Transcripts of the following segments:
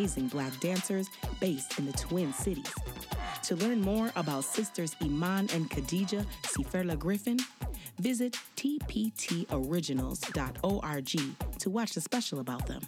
amazing Black dancers based in the Twin Cities. To learn more about sisters Iman and Khadija Siferla Griffin, visit tptoriginals.org to watch the special about them.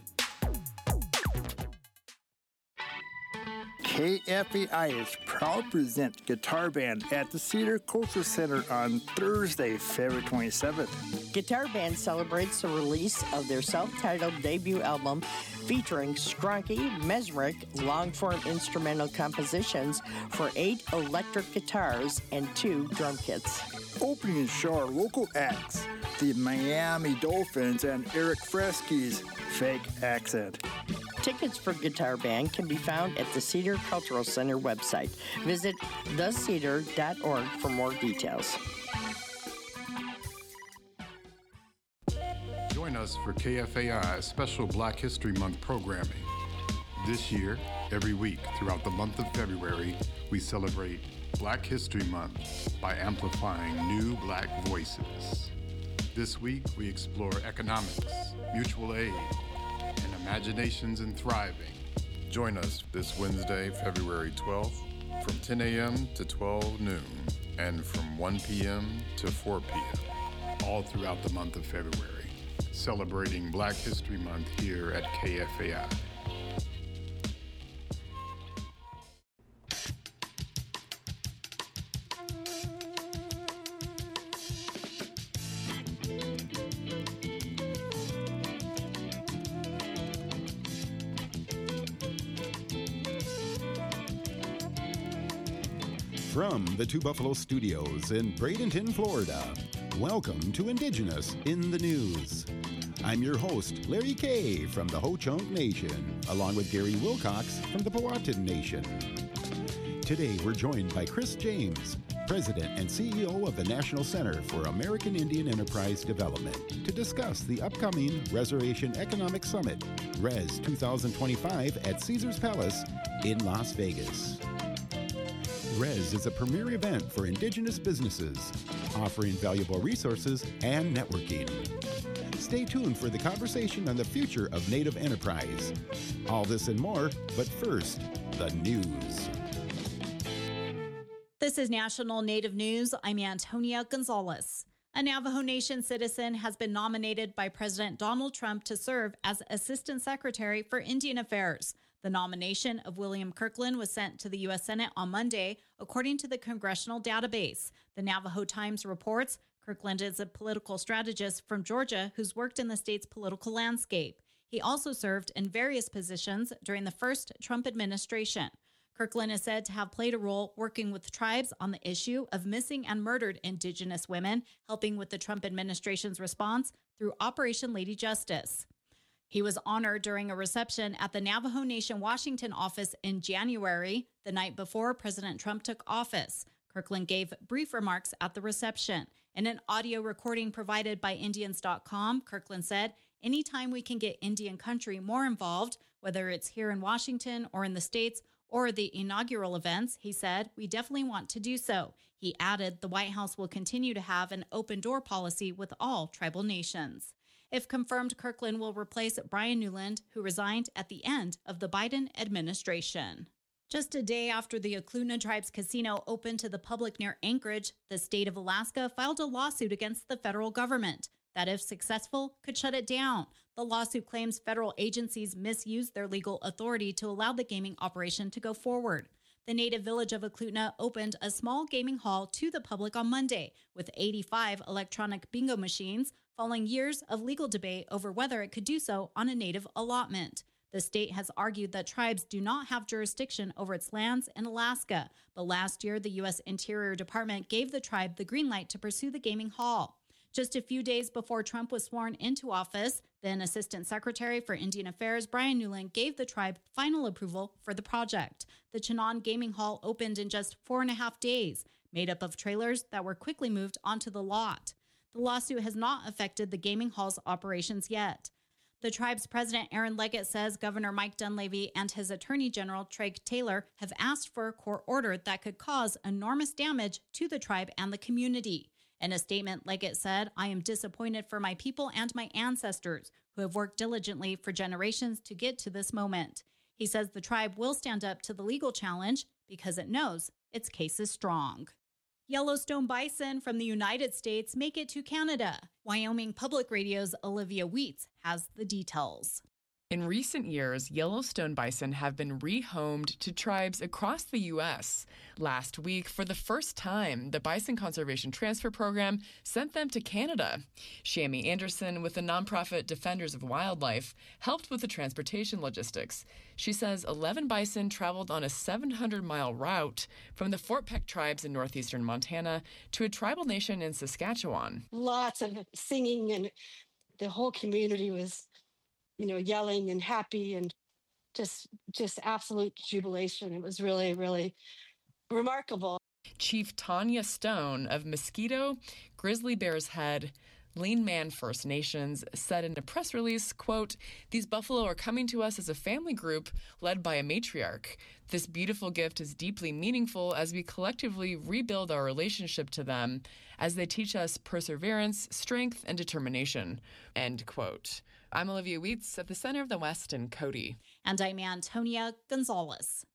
KFAI is proud to present Guitar Band at the Cedar Cultural Center on Thursday, February 27th. Guitar Band celebrates the release of their self-titled debut album featuring skronky, mesmeric, long-form instrumental compositions for 8 electric guitars and 2 drum kits. Opening the show are local acts, the Miami Dolphins and Eric Fresky's Fake Accent. Tickets for Guitar Band can be found at the Cedar Cultural Center website. Visit thecedar.org for more details. Join us for KFAI's special Black History Month programming. This year, every week throughout the month of February, we celebrate Black History Month by amplifying new Black voices. This week, we explore economics, mutual aid, and imaginations in thriving. Join us this Wednesday, February 12th, from 10 a.m. to 12 noon, and from 1 p.m. to 4 p.m., all throughout the month of February, celebrating Black History Month here at KFAI. From the Two Buffalo Studios in Bradenton, Florida, welcome to Indigenous in the News. I'm your host, Larry Kay from the Ho-Chunk Nation, along with Gary Wilcox from the Powhatan Nation. Today we're joined by Chris James, President and CEO of the National Center for American Indian Enterprise Development, to discuss the upcoming Reservation Economic Summit, RES 2025, at Caesars Palace in Las Vegas. RES is a premier event for Indigenous businesses, offering valuable resources and networking. Stay tuned for the conversation on the future of Native enterprise. All this and more, but first, the news. This is National Native News. I'm Antonia Gonzalez. A Navajo Nation citizen has been nominated by President Donald Trump to serve as Assistant Secretary for Indian Affairs. The nomination of William Kirkland was sent to the U.S. Senate on Monday, according to the congressional database. The Navajo Times reports Kirkland is a political strategist from Georgia who's worked in the state's political landscape. He also served in various positions during the first Trump administration. Kirkland is said to have played a role working with tribes on the issue of missing and murdered Indigenous women, helping with the Trump administration's response through Operation Lady Justice. He was honored during a reception at the Navajo Nation Washington office in January, the night before President Trump took office. Kirkland gave brief remarks at the reception. In an audio recording provided by Indians.com, Kirkland said, "Anytime we can get Indian country more involved, whether it's here in Washington or in the States or the inaugural events," he said, "we definitely want to do so." He added the White House will continue to have an open door policy with all tribal nations. If confirmed, Kirkland will replace Brian Newland, who resigned at the end of the Biden administration. Just a day after the Ohlone Tribes Casino opened to the public near Anchorage, the state of Alaska filed a lawsuit against the federal government that, if successful, could shut it down. The lawsuit claims federal agencies misused their legal authority to allow the gaming operation to go forward. The native village of Ohlone opened a small gaming hall to the public on Monday with 85 electronic bingo machines, following years of legal debate over whether it could do so on a native allotment. The state has argued that tribes do not have jurisdiction over its lands in Alaska, but last year the U.S. Interior Department gave the tribe the green light to pursue the gaming hall. Just a few days before Trump was sworn into office, then Assistant Secretary for Indian Affairs Brian Newland gave the tribe final approval for the project. The Chinon Gaming Hall opened in just 4.5 days, made up of trailers that were quickly moved onto the lot. The lawsuit has not affected the gaming hall's operations yet. The tribe's president, Aaron Leggett, says Governor Mike Dunleavy and his Attorney General, Treg Taylor, have asked for a court order that could cause enormous damage to the tribe and the community. In a statement, Leggett said, "I am disappointed for my people and my ancestors who have worked diligently for generations to get to this moment." He says the tribe will stand up to the legal challenge because it knows its case is strong. Yellowstone bison from the United States make it to Canada. Wyoming Public Radio's Olivia Wheats has the details. In recent years, Yellowstone bison have been rehomed to tribes across the U.S. Last week, for the first time, the Bison Conservation Transfer Program sent them to Canada. Shami Anderson, with the nonprofit Defenders of Wildlife, helped with the transportation logistics. She says 11 bison traveled on a 700-mile route from the Fort Peck tribes in northeastern Montana to a tribal nation in Saskatchewan. Lots of singing, and the whole community was yelling and happy and just absolute jubilation. It was really, really remarkable. Chief Tanya Stone of Mosquito, Grizzly Bear's Head, Lean Man First Nations said in a press release, quote, "These buffalo are coming to us as a family group led by a matriarch. This beautiful gift is deeply meaningful as we collectively rebuild our relationship to them as they teach us perseverance, strength, and determination," end quote. I'm Olivia Wheats at the Center of the West in Cody. And I'm Antonia Gonzalez.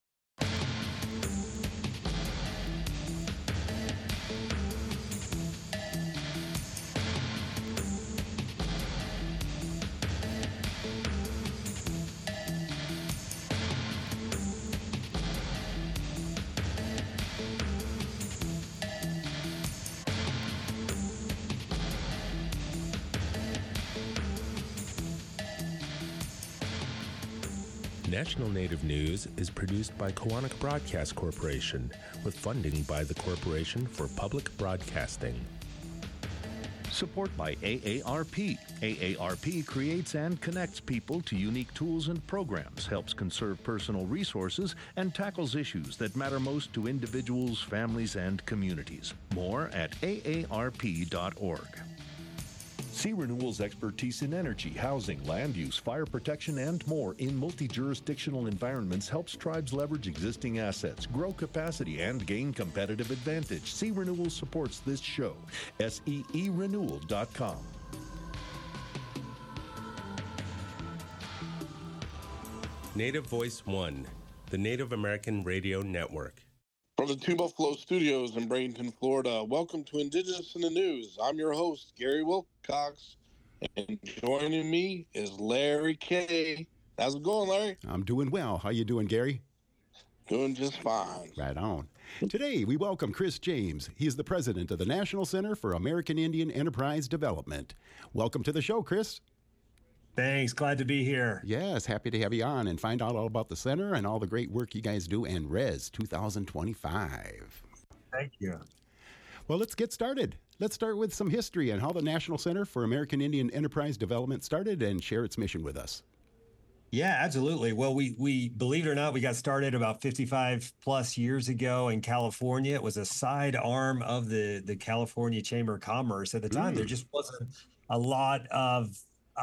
National Native News is produced by Koahnic Broadcast Corporation with funding by the Corporation for Public Broadcasting. Support by AARP. AARP creates and connects people to unique tools and programs, helps conserve personal resources, and tackles issues that matter most to individuals, families, and communities. More at aarp.org. See Renewal's expertise in energy, housing, land use, fire protection, and more in multi-jurisdictional environments helps tribes leverage existing assets, grow capacity, and gain competitive advantage. See Renewal supports this show. SEErenewal.com. Native Voice One, the Native American Radio Network. From the Two Buffalo Studios in Bradenton, Florida, welcome to Indigenous in the News. I'm your host, Gary Wilcox, and joining me is Larry Kay. How's it going, Larry? I'm doing well. How you doing, Gary? Doing just fine. Right on. Today, we welcome Chris James. He is the president of the National Center for American Indian Enterprise Development. Welcome to the show, Chris. Thanks. Glad to be here. Yes, happy to have you on and find out all about the center and all the great work you guys do and RES 2025. Thank you. Well, let's get started. Let's start with some history and how the National Center for American Indian Enterprise Development started and share its mission with us. Yeah, absolutely. Well, we believe it or not, we got started about 55 plus years ago in California. It was a side arm of the California Chamber of Commerce. At the time, there just wasn't a lot of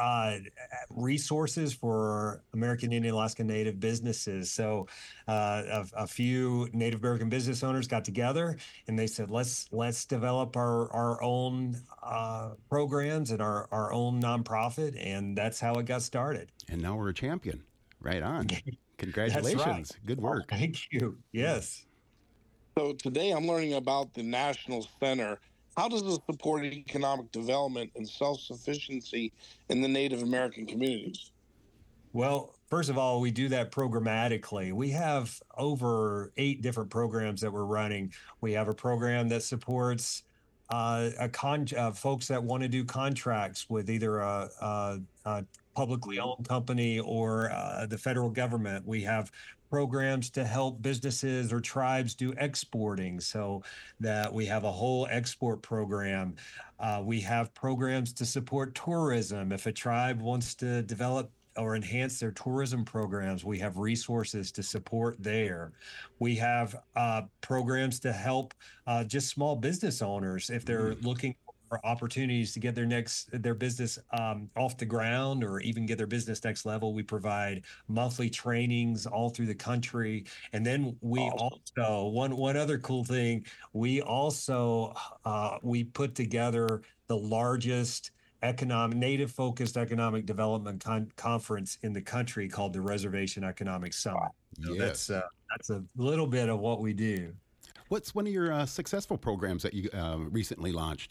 resources for American Indian Alaska Native businesses. So a few Native American business owners got together and they said, let's develop our own programs and our own nonprofit. And that's how it got started. And now we're a champion. Right on. Congratulations. That's right. Good work. Oh, thank you. Yes. So today I'm learning about the National Center. How does it support economic development and self-sufficiency in the Native American communities? Well, first of all, we do that programmatically. We have over 8 different programs that we're running. We have a program that supports folks that want to do contracts with either a publicly owned company or the federal government. We have programs to help businesses or tribes do exporting, so that we have a whole export program. We have programs to support tourism. If a tribe wants to develop or enhance their tourism programs, we have resources to support there. We have programs to help just small business owners if they're looking for opportunities to get their business off the ground or even get their business next level. We provide monthly trainings all through the country. And then we also, one other cool thing, we also we put together the largest native-focused economic development conference in the country called the Reservation Economic Summit. So Yes. that's a little bit of what we do. What's one of your successful programs that you recently launched?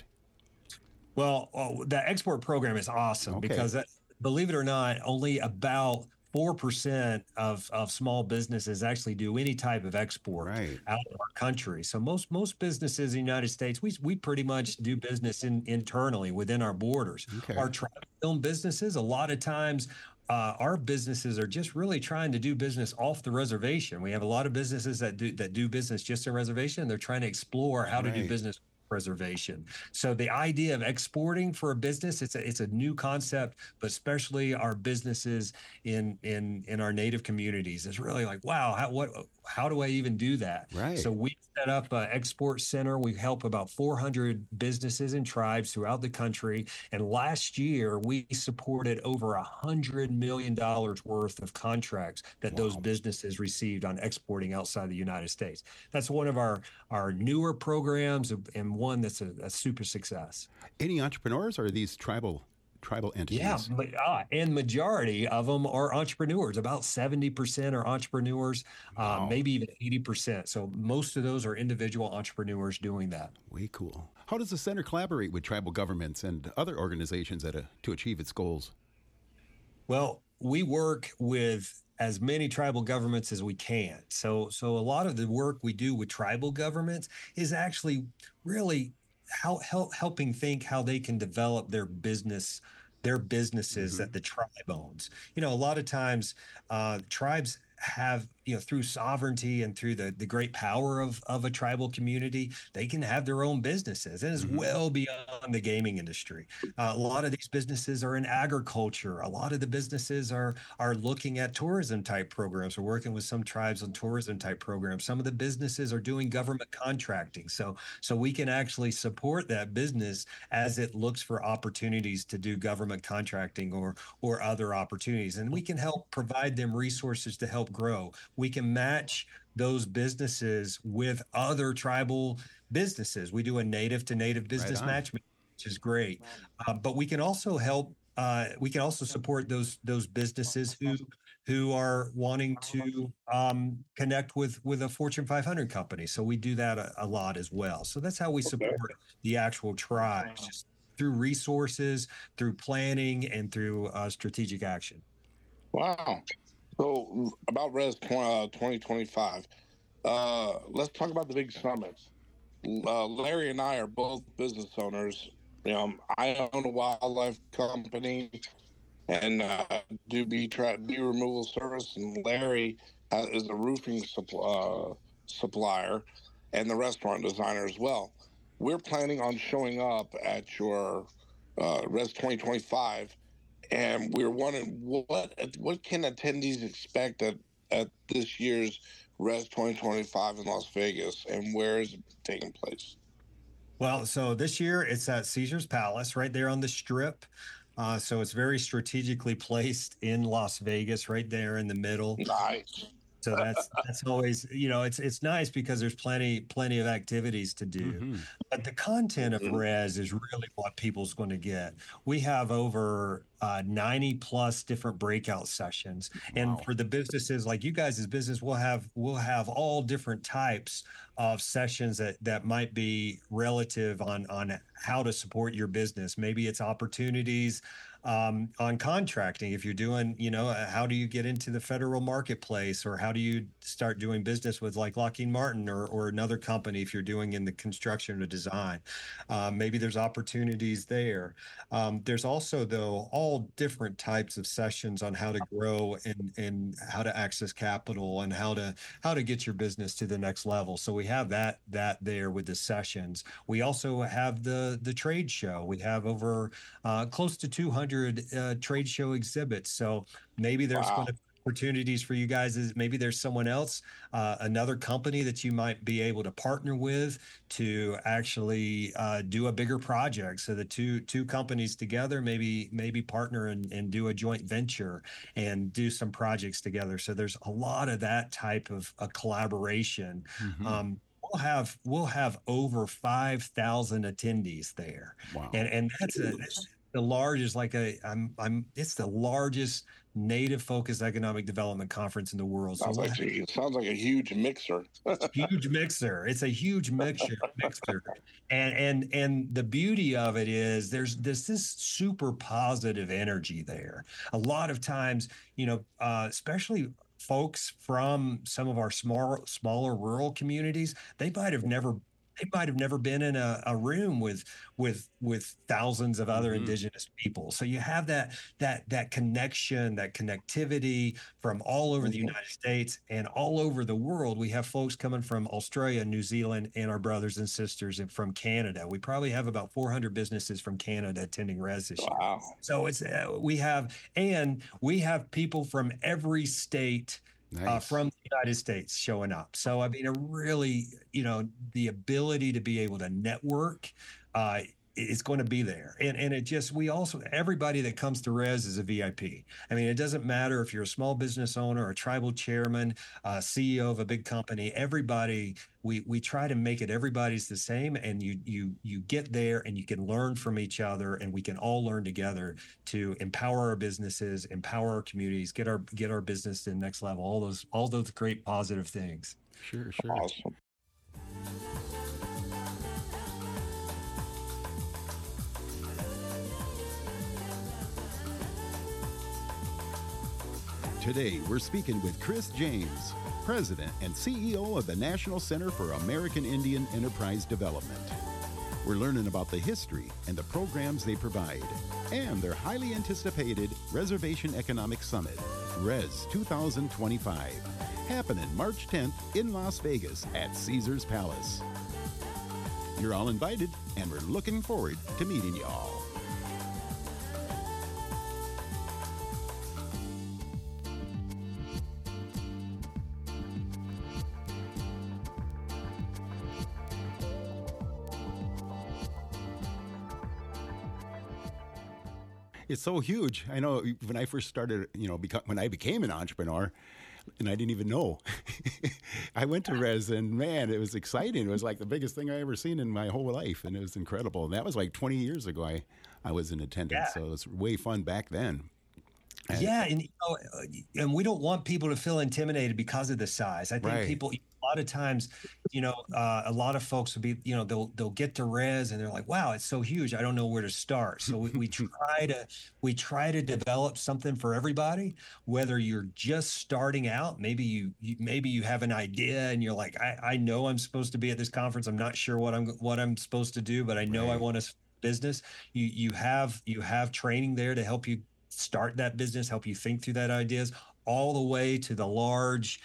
Well, the export program is awesome because, believe it or not, only about 4% of small businesses actually do any type of export out of our country. So most businesses in the United States, we pretty much do business internally within our borders. Our tribe-owned businesses, a lot of times, our businesses are just really trying to do business off the reservation. We have a lot of businesses that do business just in reservation, and they're trying to explore how to do business reservation. So the idea of exporting for a business, it's a new concept, but especially our businesses in our native communities is really like, wow, how do I even do that? So we set up an export center. We help about 400 businesses and tribes throughout the country. And last year, we supported over $100 million worth of contracts that those businesses received on exporting outside the United States. That's one of our newer programs and one that's a super success. Any entrepreneurs, or are these tribal entities? Yeah, and majority of them are entrepreneurs. About 70% are entrepreneurs, maybe even 80%. So most of those are individual entrepreneurs doing that. Way cool. How does the center collaborate with tribal governments and other organizations to achieve its goals? Well, we work with as many tribal governments as we can. So a lot of the work we do with tribal governments is actually really helping think how they can develop their businesses that the tribe owns. A lot of times tribes have, through sovereignty and through the great power of a tribal community, they can have their own businesses, and it's well beyond the gaming industry. A lot of these businesses are in agriculture. A lot of the businesses are looking at tourism type programs. We're working with some tribes on tourism type programs. Some of the businesses are doing government contracting. So we can actually support that business as it looks for opportunities to do government contracting or other opportunities. And we can help provide them resources to help grow. We can match those businesses with other tribal businesses. We do a native to native business matchmaking, which is great. But we can also help. We can also support those businesses who are wanting to connect with a Fortune 500 company. So we do that a lot as well. So that's how we support the actual tribes, just through resources, through planning, and through strategic action. Wow. So about Res 2025, let's talk about the big summits. Larry and I are both business owners. I own a wildlife company and do bee removal service, and Larry is a roofing supplier and the restaurant designer as well. We're planning on showing up at your Res 2025. And we're wondering what can attendees expect at this year's Res 2025 in Las Vegas, and where is it taking place? Well, so this year it's at Caesars Palace, right there on the Strip. So it's very strategically placed in Las Vegas, right there in the middle. Nice. So that's always, it's nice because there's plenty of activities to do. But the content of Res is really what people's going to get. We have over 90 plus different breakout sessions. And for the businesses like you guys' business, we'll have all different types of sessions that might be relative on how to support your business. Maybe it's opportunities on contracting. If you're doing, how do you get into the federal marketplace, or how do you start doing business with like Lockheed Martin or another company if you're doing in the construction or design? Maybe there's opportunities there. There's also, though, all different types of sessions on how to grow and how to access capital and how to get your business to the next level. So we have that there with the sessions. We also have the trade show. We have over close to 200 trade show exhibits. So maybe there's going to be opportunities for you guys. Maybe there's someone else, another company that you might be able to partner with to actually do a bigger project. So the two companies together maybe partner and do a joint venture and do some projects together. So there's a lot of that type of a collaboration. We'll have over 5,000 attendees there. Wow. And the largest, it's the largest native focused economic development conference in the world. It sounds like a huge mixer. Huge mixer. It's a huge mixer. And the beauty of it is there's this super positive energy there. A lot of times, especially folks from some of our smaller rural communities, they might have never been in a room with thousands of other indigenous people. So you have that connection, that connectivity from all over the United States and all over the world. We have folks coming from Australia, New Zealand, and our brothers and sisters from Canada. We probably have about 400 businesses from Canada attending RES this year. So we have people from every state. Nice. From the United States showing up. So, I mean, the ability to be able to network is going to be there. And everybody that comes to RES is a VIP. I mean, it doesn't matter if you're a small business owner, a tribal chairman, CEO of a big company, everybody, we try to make it everybody's the same, and you get there and you can learn from each other, and we can all learn together to empower our businesses, empower our communities, get our business to the next level, all those great positive things. Sure. Awesome. Today, we're speaking with Chris James, President and CEO of the National Center for American Indian Enterprise Development. We're learning about the history and the programs they provide, and their highly anticipated Reservation Economic Summit, RES 2025, happening March 10th in Las Vegas at Caesars Palace. You're all invited, and we're looking forward to meeting you all. It's so huge. I know when I first started, when I became an entrepreneur, and I didn't even know, I went to RES, and man, it was exciting. It was like the biggest thing I ever seen in my whole life, and it was incredible. And that was like 20 years ago I was in attendance, so it was way fun back then. And we don't want people to feel intimidated because of the size. I think people, a lot of times, a lot of folks will be, they'll get to RES and they're like, wow, it's so huge, I don't know where to start. So we try to develop something for everybody, whether you're just starting out, maybe you have an idea and you're like, I know I'm supposed to be at this conference. I'm not sure what I'm supposed to do, but I know I want a business. You have training there to help you start that business, help you think through that ideas, all the way to the large,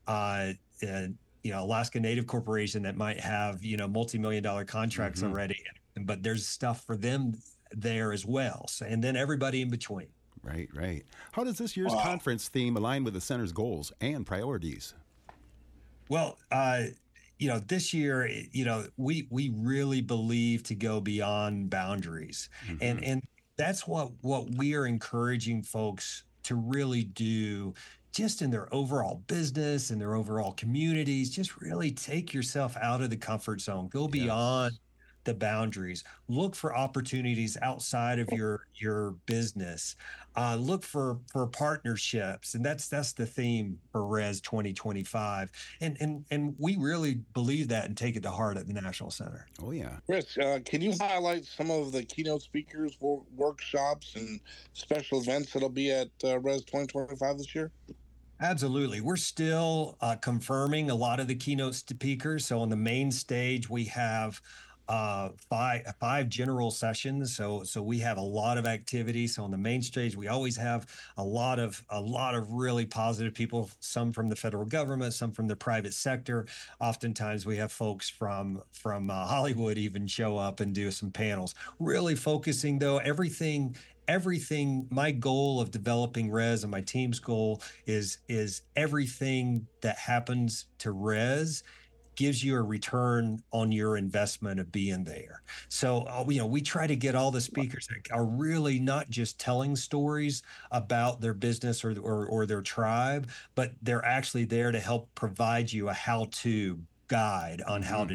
Alaska Native Corporation that might have, multi-million-dollar contracts already, but there's stuff for them there as well. So, and then everybody in between. Right. How does this year's conference theme align with the center's goals and priorities? Well, this year, we really believe to go beyond boundaries, and that's what we are encouraging folks to really do, just in their overall business and their overall communities. Just really take yourself out of the comfort zone, go beyond the boundaries, look for opportunities outside of your business, look for partnerships, and that's the theme for RES 2025, and we really believe that and take it to heart at the National Center. Oh yeah. Chris, can you highlight some of the keynote speakers, workshops, and special events that'll be at RES 2025 this year? Absolutely. We're still confirming a lot of the keynote speakers. So on the main stage, we have five general sessions. So we have a lot of activity. So on the main stage, we always have a lot of really positive people, some from the federal government, some from the private sector. Oftentimes we have folks from Hollywood even show up and do some panels, really focusing though everything. My goal of developing RES and my team's goal is everything that happens to RES gives you a return on your investment of being there. So, we try to get all the speakers that are really not just telling stories about their business or their tribe, but they're actually there to help provide you a how-to guide on how to do it.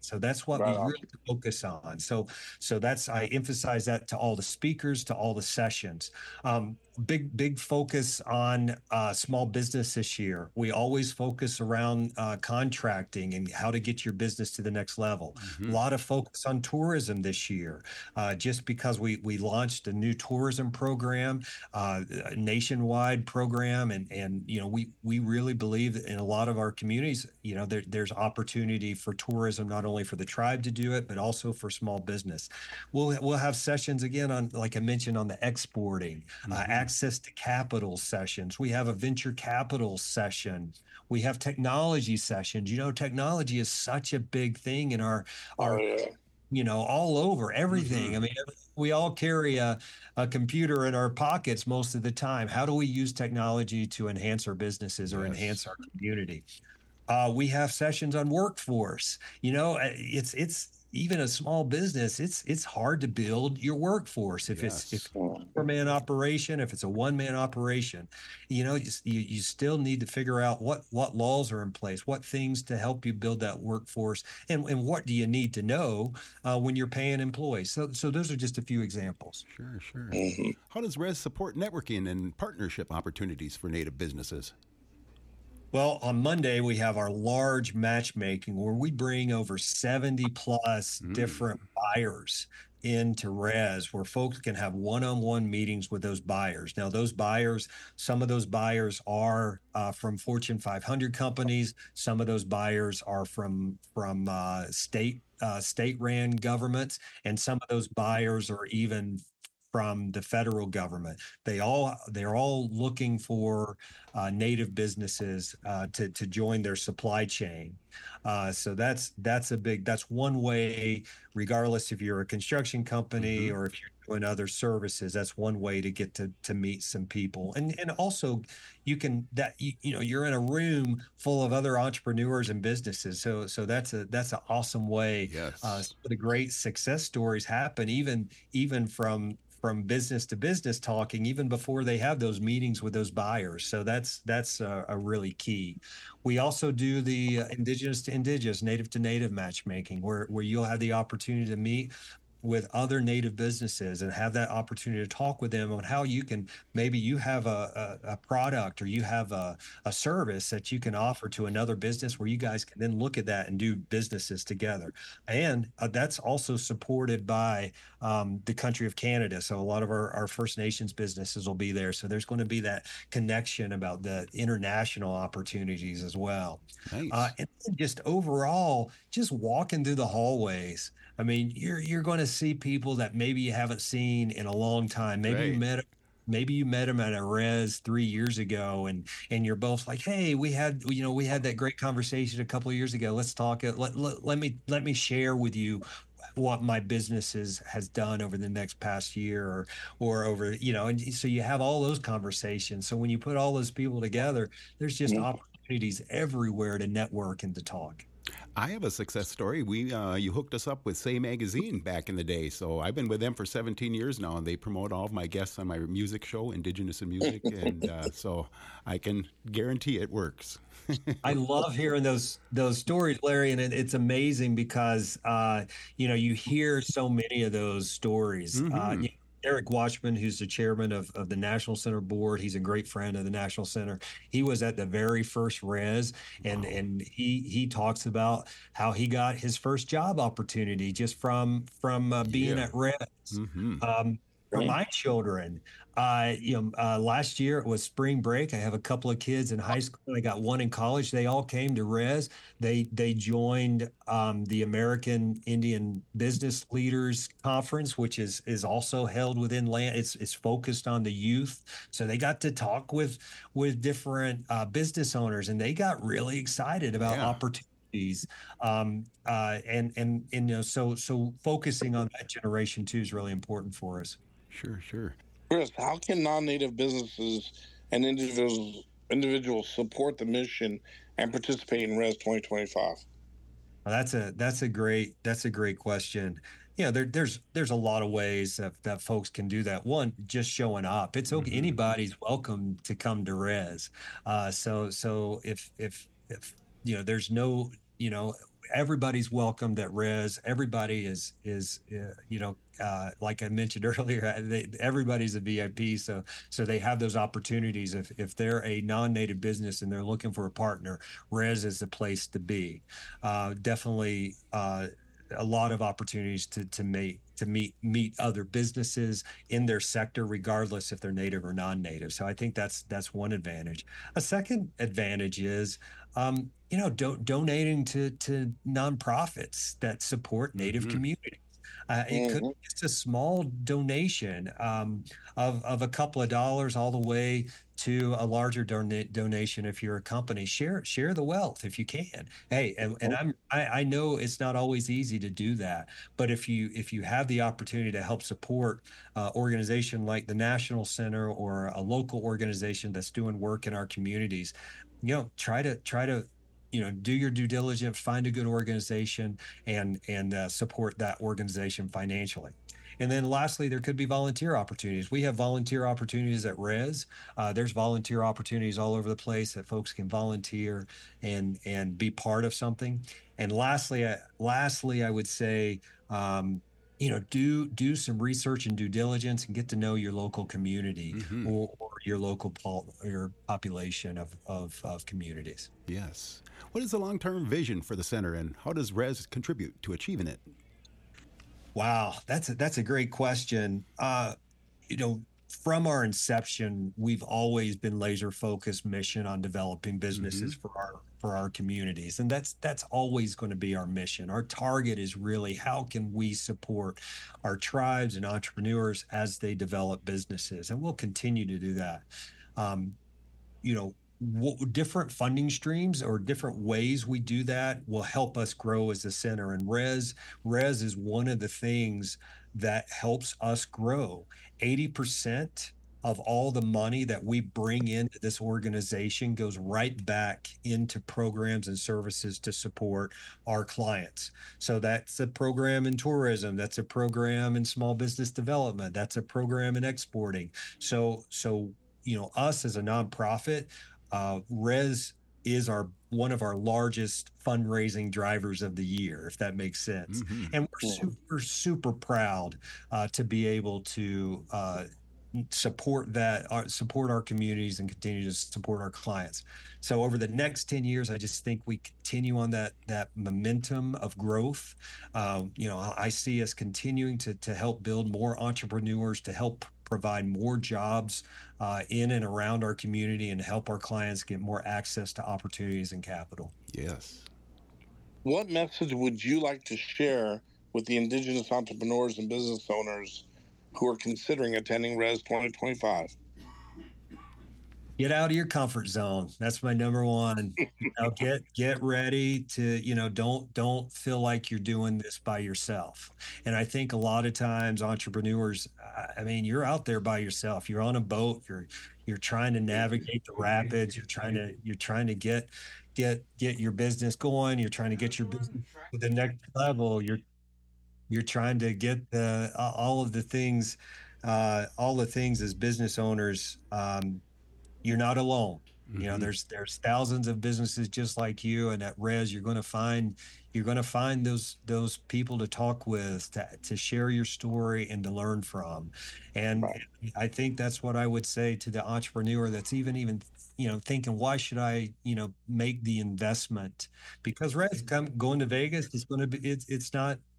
So that's what Right we on. really focus on. So that's, I emphasize that to all the speakers, to all the sessions. Big focus on small business this year. We always focus around contracting and how to get your business to the next level. A lot of focus on tourism this year, just because we launched a new tourism program, a nationwide program, and we really believe that in a lot of our communities, there's opportunity for tourism, not only for the tribe to do it, but also for small business. We'll have sessions again on, like I mentioned, on the exporting, access to capital sessions. We have a venture capital session. We have technology sessions. Technology is such a big thing in our all over everything. I mean, we all carry a computer in our pockets most of the time. How do we use technology to enhance our businesses or enhance our community? We have sessions on workforce. It's even a small business. It's hard to build your workforce if it's a 4-man operation, if it's a 1-man operation. You still need to figure out what laws are in place, what things to help you build that workforce, and what do you need to know when you're paying employees. So those are just a few examples. Sure. How does RES support networking and partnership opportunities for Native businesses? Well, on Monday, we have our large matchmaking where we bring over 70 plus different buyers into RES, where folks can have one-on-one meetings with those buyers. Now, some of those buyers are from Fortune 500 companies. Some of those buyers are from state-ran governments, and some of those buyers are even from the federal government. They're all looking for Native businesses to join their supply chain. So that's one way, regardless if you're a construction company or if you're doing other services, that's one way to get to meet some people. And also you're in a room full of other entrepreneurs and businesses. So that's an awesome way. Some of the great success stories happen even from business to business talking, even before they have those meetings with those buyers. So that's a really key. We also do the indigenous to indigenous, native to native matchmaking, where you'll have the opportunity to meet with other Native businesses and have that opportunity to talk with them on how you can, maybe you have a product or you have a service that you can offer to another business where you guys can then look at that and do businesses together. And that's also supported by the country of Canada. So a lot of our First Nations businesses will be there. So there's going to be that connection about the international opportunities as well. Nice. And just overall, just walking through the hallways. I mean, you're going to see people that maybe you haven't seen in a long time. Maybe you met them at a RES 3 years ago, and you're both like, hey, we had that great conversation a couple of years ago. Let's talk. Let me share with you what my business has done over the next past year or over, and so you have all those conversations. So when you put all those people together, there's just opportunities everywhere to network and to talk. I have a success story. You hooked us up with Say Magazine back in the day. So I've been with them for 17 years now, and they promote all of my guests on my music show, Indigenous in Music. And so I can guarantee it works. I love hearing those stories, Larry, and it's amazing because you hear so many of those stories. Eric Watchman, who's the chairman of the National Center board, he's a great friend of the National Center. He was at the very first RES, and he talks about how he got his first job opportunity just from being at RES. For my children, last year it was spring break. I have a couple of kids in high school. I got one in college. They all came to RES. They joined the American Indian Business Leaders Conference, which is also held within land. It's focused on the youth. So they got to talk with different business owners, and they got really excited about opportunities. So focusing on that generation too is really important for us. Sure. Chris, how can non-Native businesses and individuals support the mission and participate in RES 2025? Well, that's a great question. There's a lot of ways that folks can do that. One, just showing up. It's okay. Anybody's welcome to come to RES. So if there's no, everybody's welcomed at Res. Everybody is like I mentioned earlier, everybody's a VIP. So they have those opportunities. If they're a non-native business and they're looking for a partner, Res is the place to be. Definitely a lot of opportunities to meet other businesses in their sector, regardless if they're native or non-native. So I think that's one advantage. A second advantage is, donating to nonprofits that support Native communities. It could be just a small donation of a couple of dollars all the way to a larger donation if you're a company. Share the wealth if you can. Hey, and I know it's not always easy to do that, but if you have the opportunity to help support organization like the National Center or a local organization that's doing work in our communities, try to do your due diligence, find a good organization, and support that organization financially. And then lastly, there could be volunteer opportunities. We have volunteer opportunities at Res. There's volunteer opportunities all over the place that folks can volunteer and be part of something. And lastly, I would say, do some research and due diligence and get to know your local community or your local your population of communities. Yes. What is the long-term vision for the center, and how does Res contribute to achieving it? Wow, that's a great question. From our inception, we've always been laser-focused mission on developing businesses for our communities, and that's always going to be our mission. Our target is really how can we support our tribes and entrepreneurs as they develop businesses, and we'll continue to do that. Different funding streams or different ways we do that will help us grow as a center. And Res is one of the things that helps us grow. 80% of all the money that we bring into this organization goes right back into programs and services to support our clients. So that's a program in tourism, that's a program in small business development, that's a program in exporting. So us as a nonprofit, Res is one of our largest fundraising drivers of the year, if that makes sense. And we're super proud to be able to support our communities and continue to support our clients. So over the next 10 years, I just think we continue on that momentum of growth. I see us continuing to help build more entrepreneurs, to help provide more jobs in and around our community, and help our clients get more access to opportunities and capital. Yes. What message would you like to share with the Indigenous entrepreneurs and business owners who are considering attending Res 2025? Get out of your comfort zone. That's my number one. Get ready to, don't feel like you're doing this by yourself. And I think a lot of times entrepreneurs, you're out there by yourself. You're on a boat. You're trying to navigate the rapids. You're trying to get your business going. You're trying to get your business to the next level. You're trying to get all the things as business owners. You're not alone. There's thousands of businesses just like you, and at Res, you're going to find those people to talk with, to share your story and to learn from. And I think that's what I would say to the entrepreneur that's even thinking, why should I make the investment? Because Res going to Vegas is going to be it's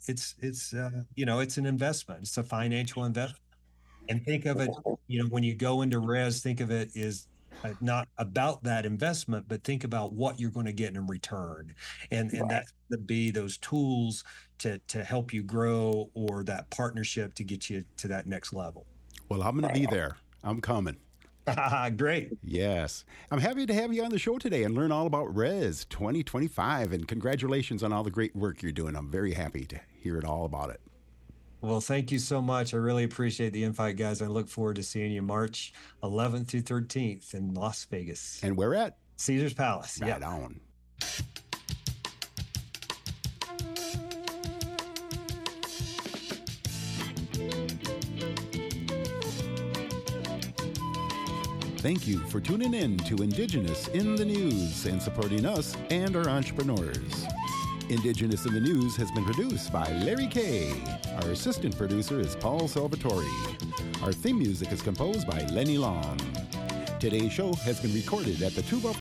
an investment. It's a financial investment. And think of it, when you go into Res, think of it as not about that investment, but think about what you're going to get in return. And that's going to be those tools to help you grow, or that partnership to get you to that next level. Well, I'm going to be there. I'm coming. Great. Yes. I'm happy to have you on the show today and learn all about Res 2025. And congratulations on all the great work you're doing. I'm very happy to hear it all about it. Well, thank you so much. I really appreciate the invite, guys. I look forward to seeing you March 11th through 13th in Las Vegas. And where at? Caesars Palace. Right on. Thank you for tuning in to Indigenous in the News and supporting us and our entrepreneurs. Indigenous in the News has been produced by Larry Kay. Our assistant producer is Paul Salvatore. Our theme music is composed by Lenny Long. Today's show has been recorded at the Two